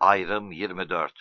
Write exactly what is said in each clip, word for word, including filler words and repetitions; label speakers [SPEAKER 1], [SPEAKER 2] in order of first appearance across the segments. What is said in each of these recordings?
[SPEAKER 1] Ayrım yirmi dört.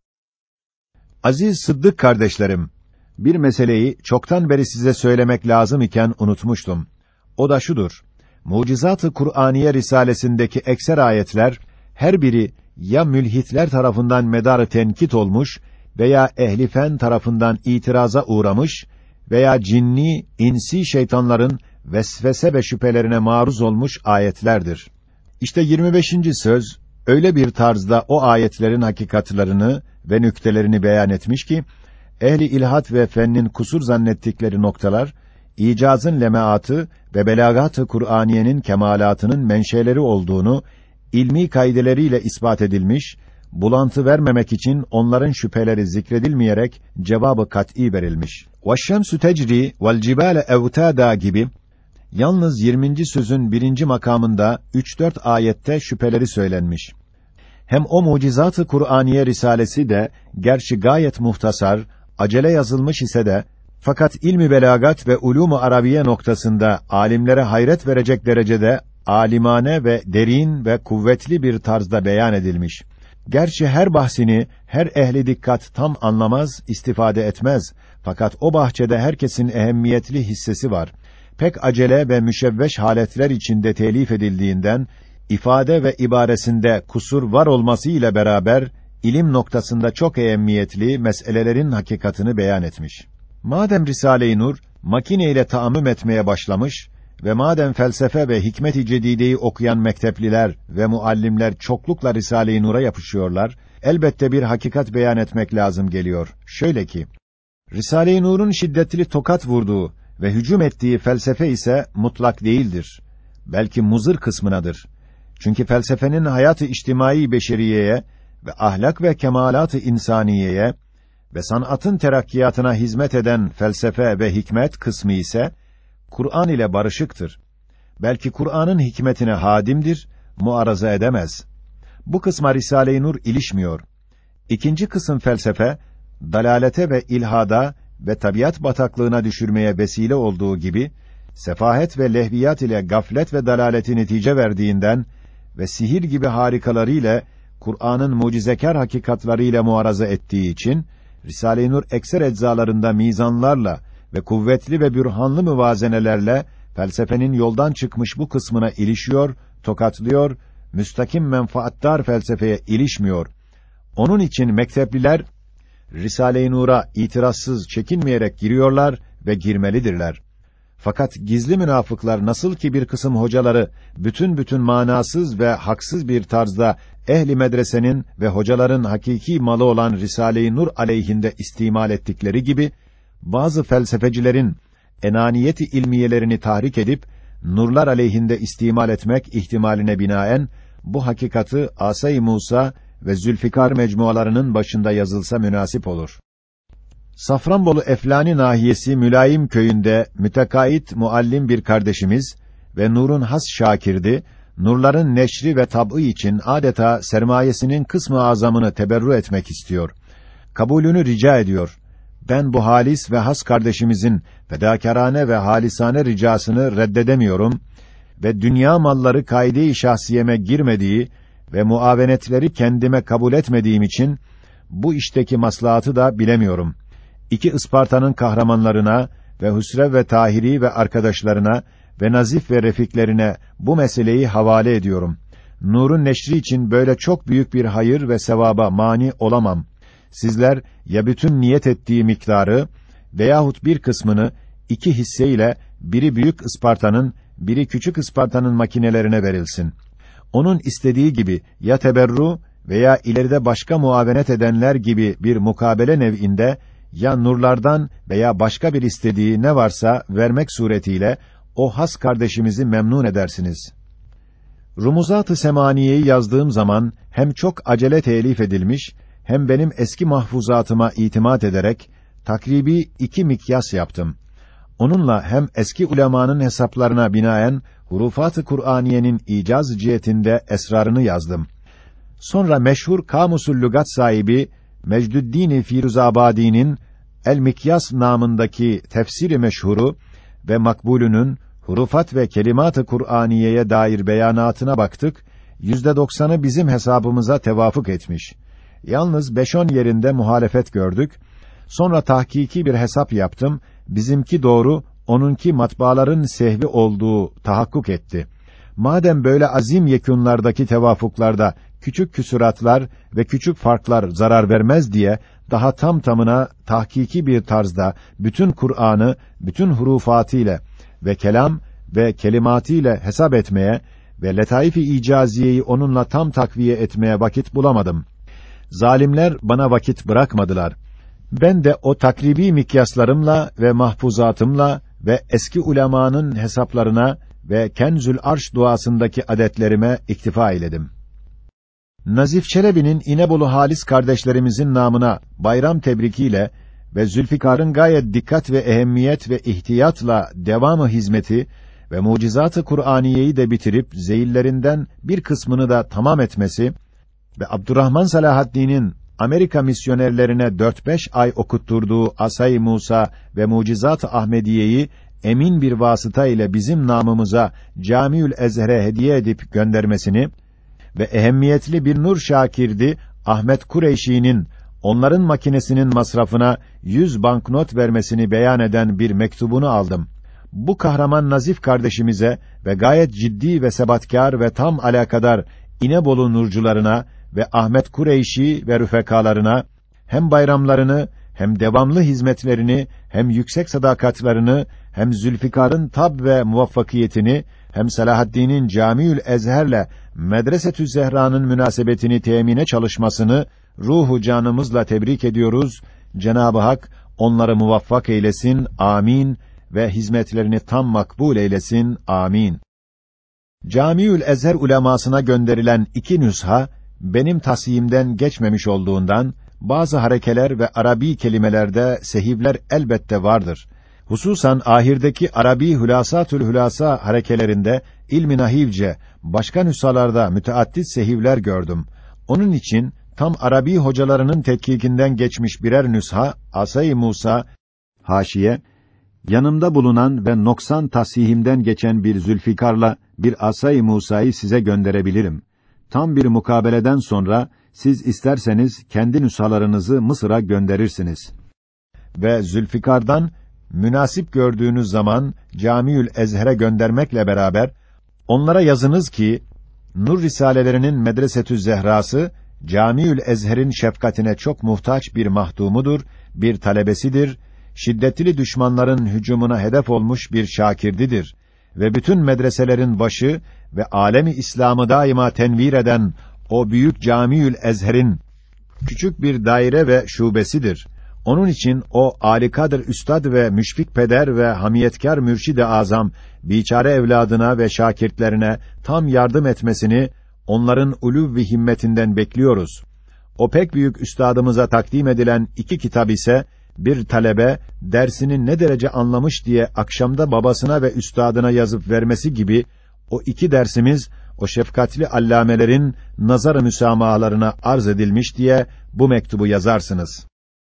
[SPEAKER 2] Aziz Sıddık kardeşlerim, bir meseleyi çoktan beri size söylemek lazım iken unutmuştum. O da şudur: Mucizat-ı Kur'aniye risalesindeki ekser ayetler her biri ya mülhitler tarafından medar-ı tenkit olmuş veya ehli fen tarafından itiraza uğramış veya cinni, insi şeytanların vesvese ve şüphelerine maruz olmuş ayetlerdir. İşte yirmi beşinci söz öyle bir tarzda o ayetlerin hakikatlarını ve nüktelerini beyan etmiş ki, ehli ilhat ve fennin kusur zannettikleri noktalar, icazın lemaatı ve belagat-ı Kur'aniyenin kemalatının menşeleri olduğunu, ilmi kaideleriyle ispat edilmiş, bulantı vermemek için onların şüpheleri zikredilmeyerek cevabı kat'î verilmiş. وَالشَّمْسُ تَجْرِي وَالْجِبَالَ اَوْتَادًا gibi, yalnız yirminci sözün birinci makamında üç dört ayette şüpheleri söylenmiş. Hem o mucizat-ı Kur'aniye risalesi de gerçi gayet muhtasar, acele yazılmış ise de, fakat ilmi belagat ve ulûm-u arabiye noktasında alimlere hayret verecek derecede alimane ve derin ve kuvvetli bir tarzda beyan edilmiş. Gerçi her bahsini her ehli dikkat tam anlamaz, istifade etmez. Fakat o bahçede herkesin ehemmiyetli hissesi var. Pek acele ve müşevveş haletler içinde telif edildiğinden, ifade ve ibaresinde kusur var olması ile beraber, ilim noktasında çok ehemmiyetli meselelerin hakikatını beyan etmiş. Madem Risale-i Nur, makine ile taammüm etmeye başlamış ve madem felsefe ve hikmet-i cedideyi okuyan mektepliler ve muallimler çoklukla Risale-i Nur'a yapışıyorlar, elbette bir hakikat beyan etmek lazım geliyor. Şöyle ki, Risale-i Nur'un şiddetli tokat vurduğu ve hücum ettiği felsefe ise mutlak değildir. Belki muzır kısmınadır. Çünkü felsefenin hayat-ı içtimai beşeriyeye ve ahlak ve kemalat-ı insaniyeye ve sanatın terakkiyatına hizmet eden felsefe ve hikmet kısmı ise Kur'an ile barışıktır. Belki Kur'an'ın hikmetine hadimdir, muaraza edemez. Bu kısma Risale-i Nur ilişmiyor. İkinci kısım felsefe, dalalete ve ilhada ve tabiat bataklığına düşürmeye vesile olduğu gibi, sefahet ve lehviyat ile gaflet ve dalaleti netice verdiğinden ve sihir gibi harikalarıyla Kur'an'ın mucizekâr hakikatlarıyla muaraza ettiği için, Risale-i Nur ekser eczalarında mizanlarla ve kuvvetli ve bürhanlı müvazenelerle felsefenin yoldan çıkmış bu kısmına ilişiyor, tokatlıyor, müstakim menfaatdar felsefeye ilişmiyor. Onun için mektepliler Risale-i Nur'a itirazsız çekinmeyerek giriyorlar ve girmelidirler. Fakat gizli münafıklar nasıl ki bir kısım hocaları bütün bütün manasız ve haksız bir tarzda ehli medresenin ve hocaların hakiki malı olan Risale-i Nur aleyhinde istimal ettikleri gibi, bazı felsefecilerin enaniyeti ilmiyelerini tahrik edip nurlar aleyhinde istimal etmek ihtimaline binaen bu hakikatı Asay-ı Musa ve Zülfikar mecmualarının başında yazılsa münasip olur. Safranbolu Eflani nahiyesi Mülayim köyünde mütekait muallim bir kardeşimiz ve Nur'un has şakirdi, nurların neşri ve tab'ı için adeta sermayesinin kısmı azamını teberru etmek istiyor. Kabulünü rica ediyor. Ben bu halis ve has kardeşimizin fedakârane ve halisane ricasını reddedemiyorum ve dünya malları kaide-i şahsiyeme girmediği ve muavenetleri kendime kabul etmediğim için bu işteki maslahatı da bilemiyorum. İki Isparta'nın kahramanlarına ve Hüsrev ve Tahiri ve arkadaşlarına ve Nazif ve refiklerine bu meseleyi havale ediyorum. Nur'un neşri için böyle çok büyük bir hayır ve sevaba mani olamam. Sizler ya bütün niyet ettiği miktarı veyahut bir kısmını iki hisseyle biri büyük Isparta'nın, biri küçük Isparta'nın makinelerine verilsin. Onun istediği gibi ya teberru veya ileride başka muavenet edenler gibi bir mukabele nev'inde ya nurlardan veya başka bir istediği ne varsa vermek suretiyle o has kardeşimizi memnun edersiniz. Rumuzat-ı Semaniye'yi yazdığım zaman hem çok acele telif edilmiş, hem benim eski mahfuzatıma itimat ederek takribi iki mikyas yaptım. Onunla hem eski ulemanın hesaplarına binaen hurufat-ı Kur'aniyenin icaz cihetinde esrarını yazdım. Sonra meşhur Kamusul Lügat sahibi Mecdüddin Firuzabadi'nin El-Mikyas namındaki tefsiri meşhuru ve makbulünün hurufat ve kelimat-ı Kur'aniyeye dair beyanatına baktık. yüzde doksanı bizim hesabımıza tevafuk etmiş. Yalnız beş on yerinde muhalefet gördük. Sonra tahkiki bir hesap yaptım. Bizimki doğru, onunki matbaaların sehvi olduğu tahakkuk etti. Madem böyle azim yekûnlardaki tevafuklarda küçük küsuratlar ve küçük farklar zarar vermez diye daha tam tamına tahkiki bir tarzda bütün Kur'an'ı bütün hurufatıyla ve kelam ve kelimatıyla hesap etmeye ve letaif-i icaziyeyi onunla tam takviye etmeye vakit bulamadım. Zalimler bana vakit bırakmadılar. Ben de o takribi mikyaslarımla ve mahfuzatımla ve eski ulemanın hesaplarına ve Kenzül Arş duasındaki adetlerime iktifa eyledim. Nazif Çelebi'nin İnebolu Halis kardeşlerimizin namına bayram tebrikiyle ve Zülfikar'ın gayet dikkat ve ehemmiyet ve ihtiyatla devamı hizmeti ve mucizat-ı Kur'aniyeyi de bitirip zeyillerinden bir kısmını da tamam etmesi ve Abdurrahman Salahaddin'in Amerika misyonerlerine dört beş ay okutturduğu Asay-ı Musa ve Mucizat-ı Ahmediye'yi emin bir vasıta ile bizim namımıza Camiül Ezher'e hediye edip göndermesini ve ehemmiyetli bir nur şakirdi Ahmet Kureyşi'nin onların makinesinin masrafına yüz banknot vermesini beyan eden bir mektubunu aldım. Bu kahraman nazif kardeşimize ve gayet ciddi ve sebatkâr ve tam alakadar İnebolu nurcularına ve Ahmet Kureyşi ve rüfekalarına hem bayramlarını hem devamlı hizmetlerini hem yüksek sadakatlarını hem Zülfikar'ın tab ve muvaffakiyetini hem Salahaddin'in Camiül Ezher'le Medresetü Zehra'nın münasebetini temine çalışmasını ruhu canımızla tebrik ediyoruz. Cenab-ı Hak onları muvaffak eylesin. Amin ve hizmetlerini tam makbul eylesin. Amin. Camiül Ezher ulemasına gönderilen iki nüsha benim tasiyimden geçmemiş olduğundan bazı harekeler ve Arabi kelimelerde sehivler elbette vardır. Hususan ahirdeki Arabi Hülasatül Hülasa harekelerinde ilmi nahivce başka nüshalarda müteaddit sehivler gördüm. Onun için tam Arabi hocalarının tetkikinden geçmiş birer nüsha Asay-ı Musa haşiye yanımda bulunan ve noksan tasihimden geçen bir Zülfikar'la bir Asay-ı Musa'yı size gönderebilirim. Tam bir mukabeleden sonra siz isterseniz kendi nüshalarınızı Mısır'a gönderirsiniz. Ve Zülfikar'dan münasip gördüğünüz zaman Camiül Ezher'e göndermekle beraber onlara yazınız ki Nur risalelerinin Medresetü Zehrası Camiül Ezher'in şefkatine çok muhtaç bir mahdumudur, bir talebesidir, şiddetli düşmanların hücumuna hedef olmuş bir şakirdidir ve bütün medreselerin başı ve alemi İslam'ı daima tenvir eden o büyük Camiül Ezher'in küçük bir daire ve şubesidir. Onun için o âlikadır üstad ve müşfik peder ve hamiyetkâr mürşid-i azam biçare evladına ve şakirtlerine tam yardım etmesini onların ulûv ve himmetinden bekliyoruz. O pek büyük üstadımıza takdim edilen iki kitap ise bir talebe dersini ne derece anlamış diye akşamda babasına ve üstadına yazıp vermesi gibi o iki dersimiz o şefkatli allamelerin nazar-ı müsamahalarına arz edilmiş diye bu mektubu yazarsınız.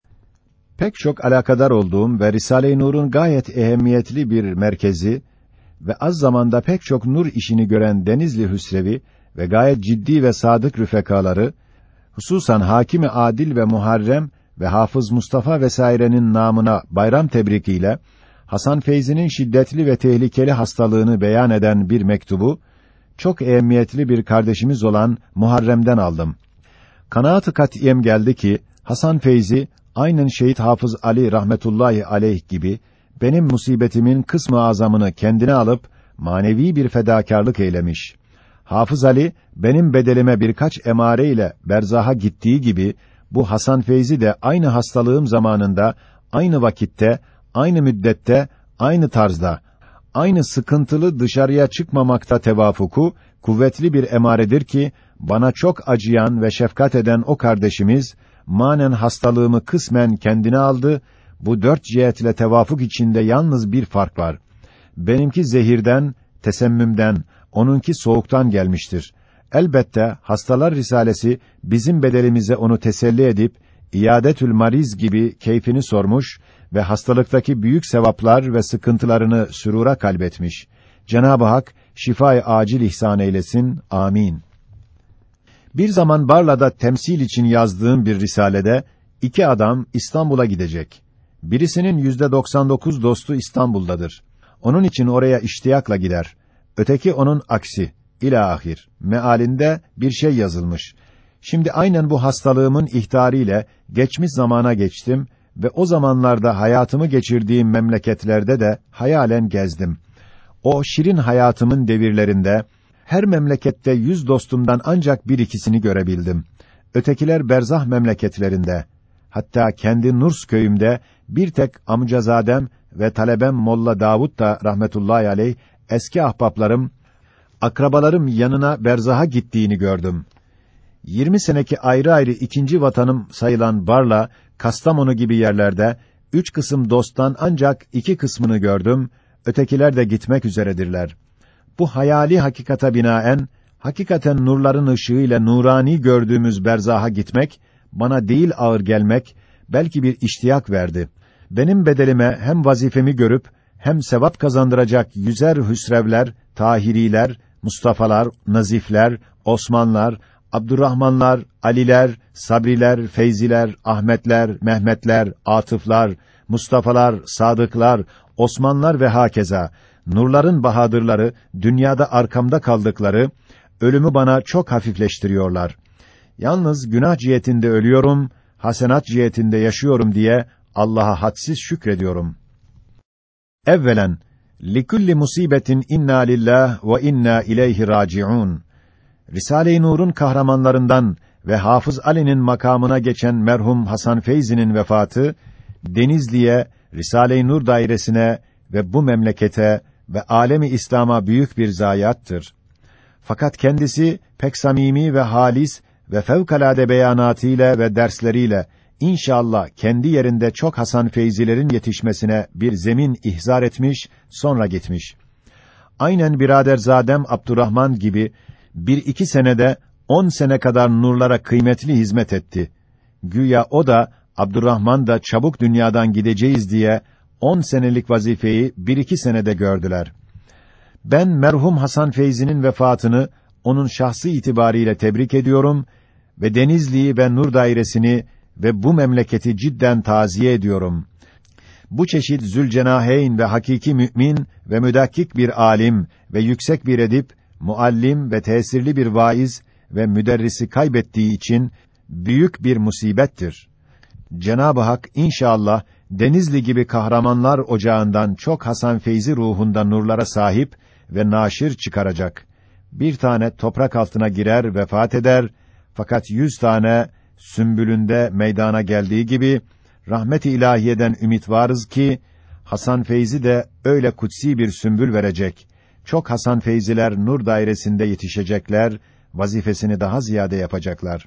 [SPEAKER 2] Pek çok alakadar olduğum ve Risale-i Nur'un gayet ehemmiyetli bir merkezi ve az zamanda pek çok nur işini gören Denizli Hüsrevi ve gayet ciddi ve sadık rüfekaları, hususan Hakîm-i Adil ve Muharrem ve Hafız Mustafa vesairenin namına bayram tebrikiyle Hasan Feyzi'nin şiddetli ve tehlikeli hastalığını beyan eden bir mektubu çok ehemmiyetli bir kardeşimiz olan Muharrem'den aldım. Kanaat-ı kat'iyem geldi ki Hasan Feyzi aynen Şehit Hafız Ali rahmetullahi aleyh gibi benim musibetimin kısmı azamını kendine alıp manevi bir fedakârlık eylemiş. Hafız Ali benim bedelime birkaç emare ile berzaha gittiği gibi bu Hasan Feyzi de aynı hastalığım zamanında, aynı vakitte, aynı müddette, aynı tarzda, aynı sıkıntılı dışarıya çıkmamakta tevafuku kuvvetli bir emaredir ki bana çok acıyan ve şefkat eden o kardeşimiz manen hastalığımı kısmen kendine aldı. Bu dört cihetle tevafuk içinde yalnız bir fark var. Benimki zehirden, tesemmümden, onunki soğuktan gelmiştir. Elbette hastalar risalesi bizim bedelimize onu teselli edip İyadetül Mariz gibi keyfini sormuş ve hastalıktaki büyük sevaplar ve sıkıntılarını sürura kalbetmiş. Cenab-ı Hak şifa-i acil ihsan eylesin. Amin. Bir zaman Barla'da temsil için yazdığım bir risalede, iki adam İstanbul'a gidecek. Birisinin yüzde doksan dokuz dostu İstanbul'dadır. Onun için oraya iştiyakla gider. Öteki onun aksi. İlâhir. Mealinde bir şey yazılmış. Şimdi aynen bu hastalığımın ihtariyle geçmiş zamana geçtim ve o zamanlarda hayatımı geçirdiğim memleketlerde de hayalen gezdim. O şirin hayatımın devirlerinde her memlekette yüz dostumdan ancak bir ikisini görebildim. Ötekiler berzah memleketlerinde. Hatta kendi Nurs köyümde bir tek amcazadem ve talebem Molla Davud da rahmetullahi aleyh eski ahbaplarım, akrabalarım yanına berzaha gittiğini gördüm. Yirmi seneki ayrı ayrı ikinci vatanım sayılan Barla, Kastamonu gibi yerlerde üç kısım dosttan ancak iki kısmını gördüm. Ötekiler de gitmek üzeredirler. Bu hayali hakikata binaen, hakikaten nurların ışığıyla nurani gördüğümüz berzaha gitmek, bana değil ağır gelmek, belki bir iştiyak verdi. Benim bedelime hem vazifemi görüp, hem sevap kazandıracak yüzer hüsrevler, tahiriler, Mustafalar, Nazifler, Osmanlar, Abdurrahmanlar, Aliler, Sabriler, Feyziler, Ahmetler, Mehmetler, Atıflar, Mustafalar, Sadıklar, Osmanlar ve hakeza, nurların bahadırları, dünyada arkamda kaldıkları, ölümü bana çok hafifleştiriyorlar. Yalnız günah cihetinde ölüyorum, hasenat cihetinde yaşıyorum diye Allah'a hadsiz şükrediyorum. Evvelen, likulli musibetin inna lillah ve inna ileyhi raciun. Risale-i Nur'un kahramanlarından ve Hafız Ali'nin makamına geçen merhum Hasan Feyzi'nin vefatı, Denizli'ye, Risale-i Nur dairesine ve bu memlekete ve alemi İslam'a büyük bir zayiattır. Fakat kendisi pek samimi ve halis ve fevkalade beyanatıyla ve dersleriyle İnşallah kendi yerinde çok Hasan Feyzilerin yetişmesine bir zemin ihzar etmiş, sonra gitmiş. Aynen biraderzadem Abdurrahman gibi bir iki senede on sene kadar nurlara kıymetli hizmet etti. Güya o da Abdurrahman da çabuk dünyadan gideceğiz diye on senelik vazifeyi bir iki senede gördüler. Ben merhum Hasan Feyzi'nin vefatını onun şahsı itibariyle tebrik ediyorum ve Denizli'yi ve Nur dairesini ve bu memleketi cidden taziye ediyorum. Bu çeşit Zülcenaheyn ve hakiki mümin ve müdakkik bir alim ve yüksek bir edip, muallim ve tesirli bir vaiz ve müderrisi kaybettiği için büyük bir musibettir. Cenab-ı Hak inşallah Denizli gibi kahramanlar ocağından çok Hasan Feyzi ruhunda nurlara sahip ve naşir çıkaracak. Bir tane toprak altına girer, vefat eder, fakat yüz tane sümbülünde meydana geldiği gibi, rahmet-i ilahiyeden ümit varız ki, Hasan Feyzi de öyle kutsi bir sümbül verecek. Çok Hasan Feyziler nur dairesinde yetişecekler, vazifesini daha ziyade yapacaklar.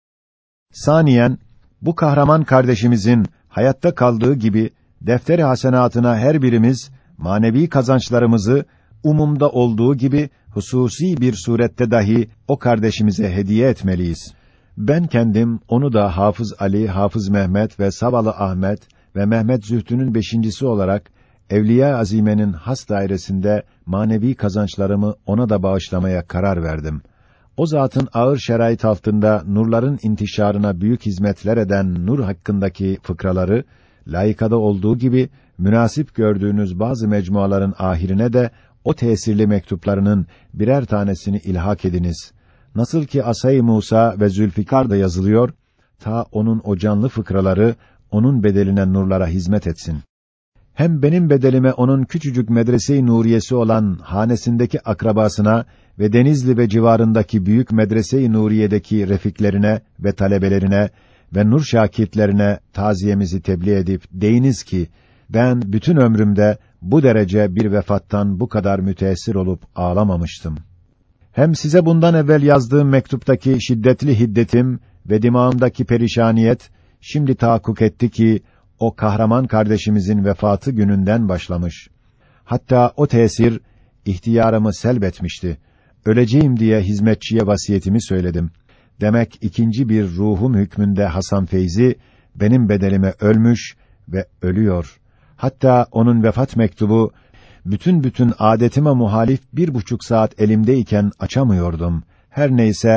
[SPEAKER 2] Saniyen, bu kahraman kardeşimizin hayatta kaldığı gibi, defter-i hasenatına her birimiz, manevi kazançlarımızı, umumda olduğu gibi, hususi bir surette dahi o kardeşimize hediye etmeliyiz. Ben kendim, onu da Hafız Ali, Hafız Mehmet ve Sabalı Ahmet ve Mehmet Zühtü'nün beşincisi olarak, Evliya Azime'nin has dairesinde manevi kazançlarımı ona da bağışlamaya karar verdim. O zatın ağır şerait altında nurların intişarına büyük hizmetler eden nur hakkındaki fıkraları, layıkada olduğu gibi, münasip gördüğünüz bazı mecmuaların ahirine de, o tesirli mektuplarının birer tanesini ilhak ediniz. Nasıl ki Asay-ı Musa ve Zülfikar da yazılıyor, ta onun o canlı fıkraları, onun bedeline nurlara hizmet etsin. Hem benim bedelime onun küçücük medrese-i Nuriyesi olan hanesindeki akrabasına ve Denizli ve civarındaki büyük medrese-i Nuriye'deki refiklerine ve talebelerine ve nur şakirtlerine taziyemizi tebliğ edip deyiniz ki, ben bütün ömrümde bu derece bir vefattan bu kadar müteessir olup ağlamamıştım. Hem size bundan evvel yazdığım mektuptaki şiddetli hiddetim ve dimağımdaki perişaniyet, şimdi tahakkuk etti ki, o kahraman kardeşimizin vefatı gününden başlamış. Hatta o tesir, ihtiyarımı selbetmişti. Öleceğim diye hizmetçiye vasiyetimi söyledim. Demek ikinci bir ruhum hükmünde Hasan Feyzi, benim bedelime ölmüş ve ölüyor. Hatta onun vefat mektubu, bütün bütün adetime muhalif bir buçuk saat elimdeyken açamıyordum. Her neyse,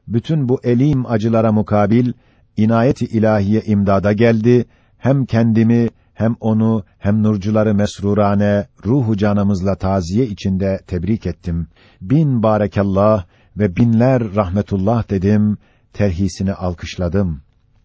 [SPEAKER 2] bütün bu elim acılara mukabil inayet-i ilahiye imdada geldi. Hem kendimi hem onu hem nurcuları mesrurane ruhu canımızla taziye içinde tebrik ettim. Bin barekallah ve binler rahmetullah dedim. Terhisini alkışladım.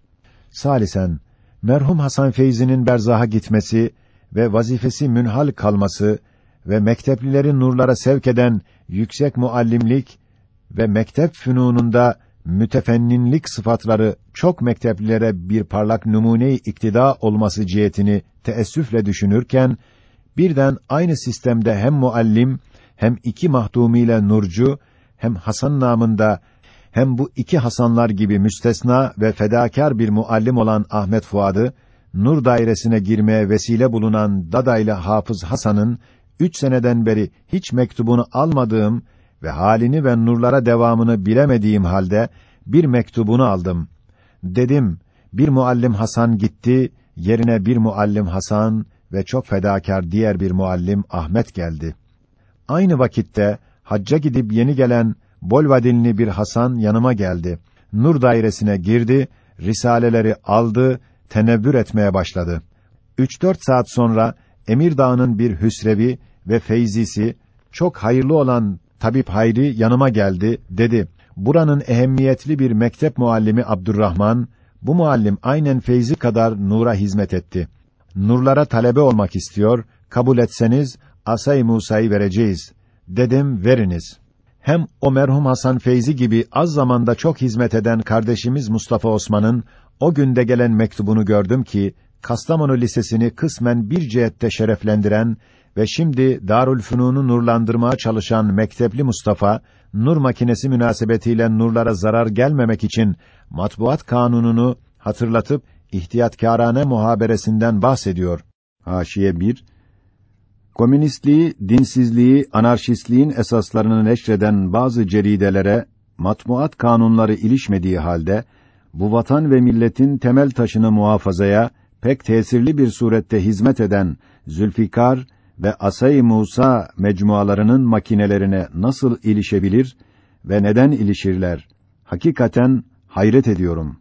[SPEAKER 2] Salisen, merhum Hasan Feyzi'nin berzaha gitmesi ve vazifesi münhal kalması ve mekteplileri nurlara sevk eden yüksek muallimlik ve mektep fünununda mütefenninlik sıfatları çok mekteplilere bir parlak numune-i iktida olması cihetini teessüfle düşünürken, birden aynı sistemde hem muallim, hem iki mahdumiyle nurcu, hem Hasan namında, hem bu iki Hasanlar gibi müstesna ve fedakar bir muallim olan Ahmet Fuad'ı, nur dairesine girmeye vesile bulunan Dadaylı Hafız Hasan'ın, üç seneden beri hiç mektubunu almadığım ve halini ve nurlara devamını bilemediğim halde, bir mektubunu aldım. Dedim, bir muallim Hasan gitti, yerine bir muallim Hasan ve çok fedakar diğer bir muallim Ahmet geldi. Aynı vakitte, hacca gidip yeni gelen Bolvadinli bir Hasan yanıma geldi. Nur dairesine girdi, risaleleri aldı, tenevvür etmeye başladı. Üç dört saat sonra, Emirdağ'ın bir hüsrevi ve feyzisi, çok hayırlı olan Tabip Hayri yanıma geldi, dedi, buranın ehemmiyetli bir mektep muallimi Abdurrahman, bu muallim aynen Feyzi kadar nura hizmet etti. Nurlara talebe olmak istiyor, kabul etseniz, Asay Musa'yı vereceğiz. Dedim, veriniz. Hem o merhum Hasan Feyzi gibi az zamanda çok hizmet eden kardeşimiz Mustafa Osman'ın, o günde gelen mektubunu gördüm ki, Kastamonu Lisesi'ni kısmen bir cihette şereflendiren ve şimdi Darülfünun'u nurlandırmaya çalışan mektepli Mustafa, nur makinesi münasebetiyle nurlara zarar gelmemek için matbuat kanununu hatırlatıp ihtiyatkârane muhaberesinden bahsediyor. Haşiye bir. Komünistliği, dinsizliği, anarşistliğin esaslarını neşreden bazı ceridelere matbuat kanunları ilişmediği halde bu vatan ve milletin temel taşını muhafazaya pek tesirli bir surette hizmet eden Zülfikar ve Asay-ı Musa mecmualarının makinelerine nasıl ilişebilir ve neden ilişirler? Hakikaten hayret ediyorum.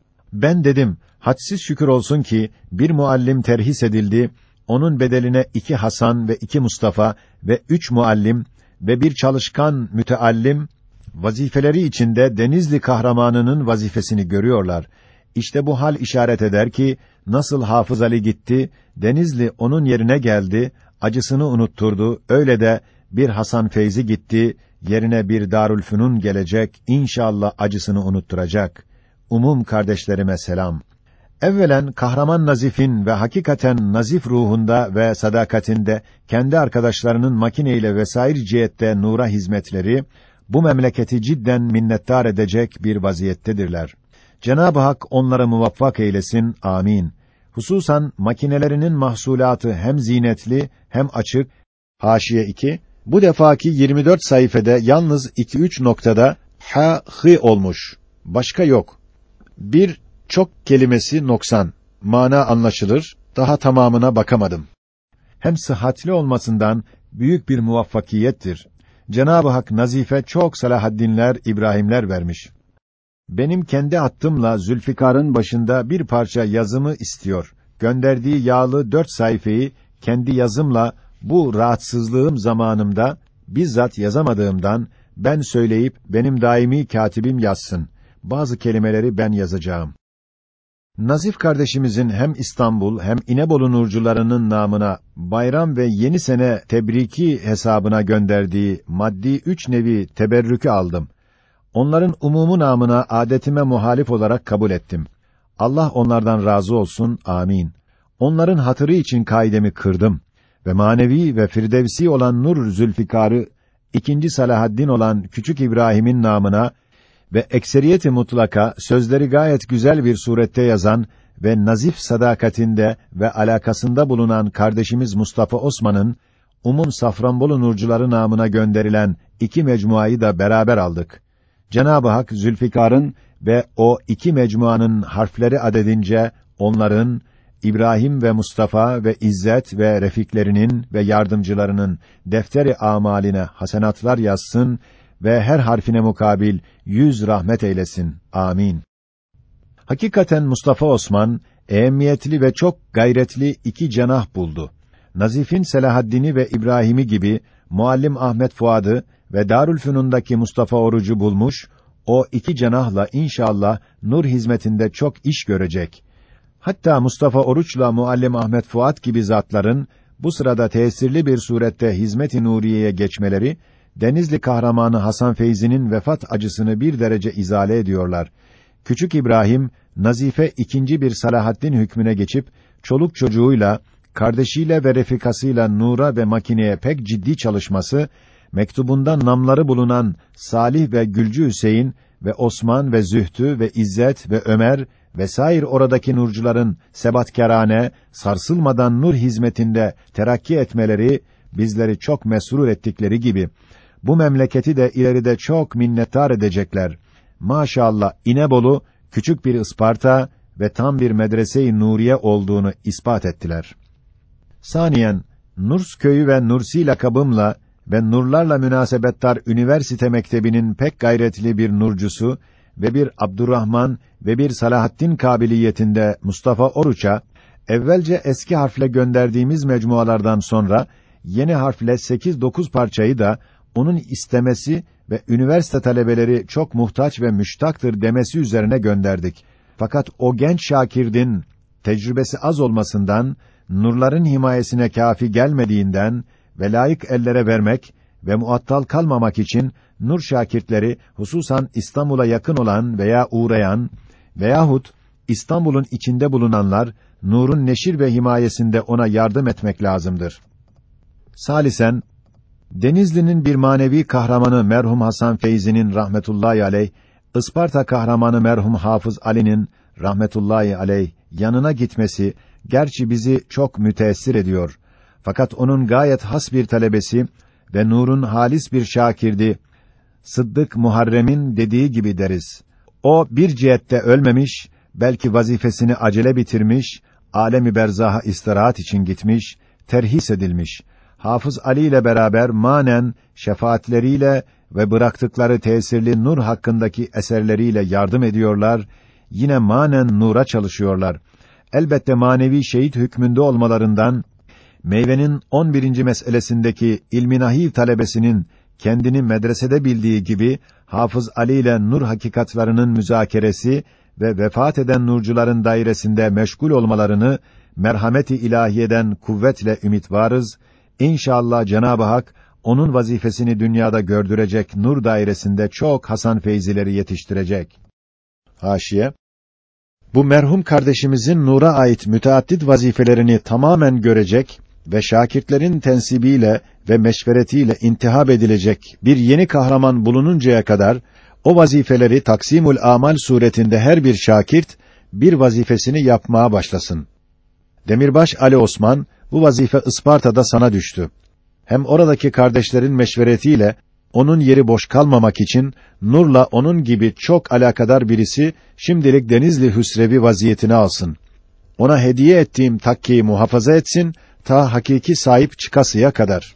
[SPEAKER 2] Ben dedim, hadsiz şükür olsun ki bir muallim terhis edildi, onun bedeline iki Hasan ve iki Mustafa ve üç muallim ve bir çalışkan müteallim vazifeleri içinde Denizli kahramanının vazifesini görüyorlar. İşte bu hal işaret eder ki nasıl Hafız Ali gitti, Denizli onun yerine geldi, acısını unutturdu. Öyle de bir Hasan Feyzi gitti, yerine bir Darülfünun gelecek, inşallah acısını unutturacak. Umum kardeşlerime selam. Evvelen kahraman Nazif'in ve hakikaten Nazif ruhunda ve sadakatinde kendi arkadaşlarının makineyle vesaire cihette nura hizmetleri bu memleketi cidden minnettar edecek bir vaziyettedirler. Cenab-ı Hak onlara muvaffak eylesin. Amin. Hususan makinelerinin mahsulatı hem zinetli hem açık. Haşiye iki. Bu defaki yirmi dört sayfede yalnız iki üç noktada ha hı olmuş. Başka yok. Bir çok kelimesi noksan. Mana anlaşılır. Daha tamamına bakamadım. Hem sıhhatli olmasından büyük bir muvaffakiyettir. Cenab-ı Hak Nazife çok Salahaddinler, İbrahimler vermiş. Benim kendi hattımla Zülfikar'ın başında bir parça yazımı istiyor. Gönderdiği yağlı dört sayfayı kendi yazımla bu rahatsızlığım zamanımda bizzat yazamadığımdan ben söyleyip benim daimi katibim yazsın. Bazı kelimeleri ben yazacağım. Nazif kardeşimizin hem İstanbul hem İnebolu nurcularının namına bayram ve yeni sene tebriki hesabına gönderdiği maddi üç nevi teberrükü aldım. Onların umumu namına adetime muhalif olarak kabul ettim. Allah onlardan razı olsun. Amin. Onların hatırı için kaidemi kırdım ve manevi ve firdevsi olan Nur Zülfikar'ı ikinci Salahaddin olan Küçük İbrahim'in namına ve ekseriyeti mutlaka sözleri gayet güzel bir surette yazan ve nazif sadakatinde ve alakasında bulunan kardeşimiz Mustafa Osman'ın umum Safranbolu nurcuları namına gönderilen iki mecmuayı da beraber aldık. Cenab-ı Hak Zülfikar'ın ve o iki mecmuanın harfleri adedince onların İbrahim ve Mustafa ve İzzet ve refiklerinin ve yardımcılarının defteri amaline hasenatlar yazsın ve her harfine mukabil yüz rahmet eylesin. Amin. Hakikaten Mustafa Osman, ehemmiyetli ve çok gayretli iki cenah buldu. Nazif'in Selahaddin'i ve İbrahim'i gibi, Muallim Ahmet Fuad'ı ve Darülfünun'daki Mustafa Oruç'u bulmuş, o iki cenahla inşallah nur hizmetinde çok iş görecek. Hatta Mustafa Oruç'la Muallim Ahmet Fuad gibi zatların, bu sırada tesirli bir surette hizmet-i nuriyeye geçmeleri, Denizli kahramanı Hasan Feyzi'nin vefat acısını bir derece izale ediyorlar. Küçük İbrahim, Nazife ikinci bir Salahaddin hükmüne geçip, çoluk çocuğuyla, kardeşiyle ve refikasıyla nura ve makineye pek ciddi çalışması, mektubunda namları bulunan Salih ve Gülcü Hüseyin ve Osman ve Zühtü ve İzzet ve Ömer vesaire oradaki nurcuların sebatkârane, sarsılmadan nur hizmetinde terakki etmeleri, bizleri çok mesrur ettikleri gibi, bu memleketi de ileride çok minnettar edecekler. Maşallah İnebolu, küçük bir Isparta ve tam bir medrese-i nuriye olduğunu ispat ettiler. Saniyen, Nurs köyü ve Nursi lakabımla ve nurlarla münasebettar üniversite mektebinin pek gayretli bir nurcusu ve bir Abdurrahman ve bir Salahaddin kabiliyetinde Mustafa Oruç'a, evvelce eski harfle gönderdiğimiz mecmualardan sonra, yeni harfle sekiz dokuz parçayı da, onun istemesi ve üniversite talebeleri çok muhtaç ve müştaktır demesi üzerine gönderdik. Fakat o genç şakirdin, tecrübesi az olmasından, nurların himayesine kâfi gelmediğinden ve layık ellere vermek ve muattal kalmamak için, nur şakirtleri, hususan İstanbul'a yakın olan veya uğrayan veyahut İstanbul'un içinde bulunanlar, nurun neşir ve himayesinde ona yardım etmek lazımdır. Salisen, Denizli'nin bir manevi kahramanı merhum Hasan Feyzi'nin rahmetullahi aleyh, Isparta kahramanı merhum Hafız Ali'nin rahmetullahi aleyh yanına gitmesi, gerçi bizi çok müteessir ediyor. Fakat onun gayet has bir talebesi ve nurun halis bir şakirdi. Sıddık Muharrem'in dediği gibi deriz. O bir cihette ölmemiş, belki vazifesini acele bitirmiş, alemi berzaha istirahat için gitmiş, terhis edilmiş. Hafız Ali ile beraber manen şefaatleriyle ve bıraktıkları tesirli nur hakkındaki eserleriyle yardım ediyorlar, yine manen nura çalışıyorlar. Elbette manevi şehit hükmünde olmalarından, meyvenin on birinci meselesindeki ilmi nahiv talebesinin kendini medresede bildiği gibi, Hafız Ali ile nur hakikatlarının müzakeresi ve vefat eden nurcuların dairesinde meşgul olmalarını, merhamet-i ilahiyeden kuvvetle ümit varız. İnşallah Cenab-ı Hak, onun vazifesini dünyada gördürecek nur dairesinde çok Hasan Feyzileri yetiştirecek. Haşiye, bu merhum kardeşimizin nura ait müteaddit vazifelerini tamamen görecek ve şakirtlerin tensibiyle ve meşveretiyle intihab edilecek bir yeni kahraman bulununcaya kadar, o vazifeleri taksimül amal suretinde her bir şakirt, bir vazifesini yapmaya başlasın. Demirbaş Ali Osman, bu vazife Isparta'da sana düştü. Hem oradaki kardeşlerin meşveretiyle, onun yeri boş kalmamak için, nurla onun gibi çok alakadar birisi, şimdilik Denizli Hüsrevi vaziyetini alsın. Ona hediye ettiğim takkiyi muhafaza etsin, ta hakiki sahip çıkasıya kadar.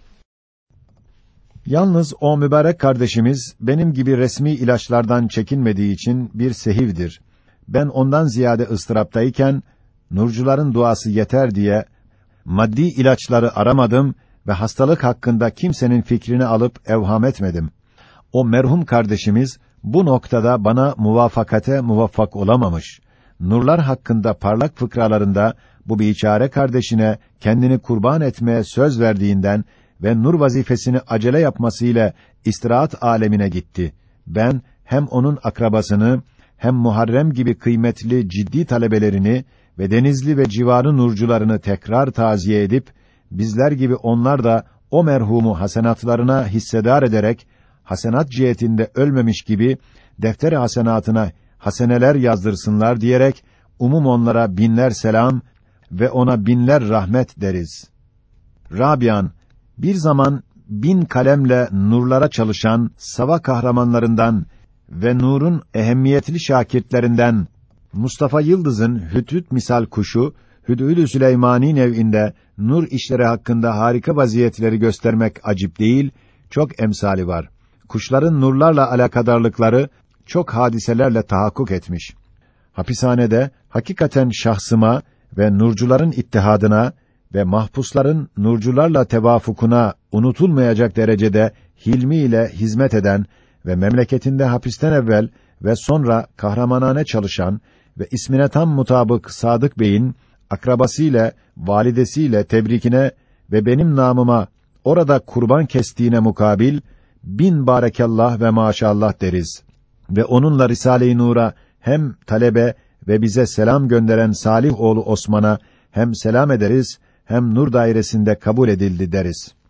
[SPEAKER 2] Yalnız o mübarek kardeşimiz, benim gibi resmi ilaçlardan çekinmediği için bir sehivdir. Ben ondan ziyade ıstıraptayken, nurcuların duası yeter diye, maddi ilaçları aramadım ve hastalık hakkında kimsenin fikrini alıp evham etmedim. O merhum kardeşimiz, bu noktada bana muvafakate muvaffak olamamış. Nurlar hakkında parlak fıkralarında, bu biçare kardeşine kendini kurban etmeye söz verdiğinden ve nur vazifesini acele yapmasıyla istirahat alemine gitti. Ben, hem onun akrabasını, hem Muharrem gibi kıymetli ciddi talebelerini ve Denizli ve civarı nurcularını tekrar taziye edip, bizler gibi onlar da o merhumu hasenatlarına hissedar ederek, hasenat cihetinde ölmemiş gibi, defter-i hasenatına haseneler yazdırsınlar diyerek, umum onlara binler selam ve ona binler rahmet deriz. Rabian, bir zaman bin kalemle nurlara çalışan sava kahramanlarından ve nurun ehemmiyetli şakirtlerinden Mustafa Yıldız'ın Hüdhüd misal kuşu, Hüdhüd-ü Süleymani nev'inde nur işleri hakkında harika vaziyetleri göstermek acip değil, çok emsali var. kuşların nurlarla alakadarlıkları çok hadiselerle tahakkuk etmiş. Hapishanede hakikaten şahsıma ve nurcuların ittihadına ve mahpusların nurcularla tevafukuna unutulmayacak derecede hilmiyle hizmet eden ve memleketinde hapisten evvel ve sonra kahramanane çalışan ve ismine tam mutabık Sadık Bey'in akrabasıyla, validesiyle tebrikine ve benim namıma orada kurban kestiğine mukabil bin barakallah ve maşallah deriz ve onunla Risale-i Nur'a hem talebe ve bize selam gönderen Salih oğlu Osman'a hem selam ederiz hem nur dairesinde kabul edildi deriz.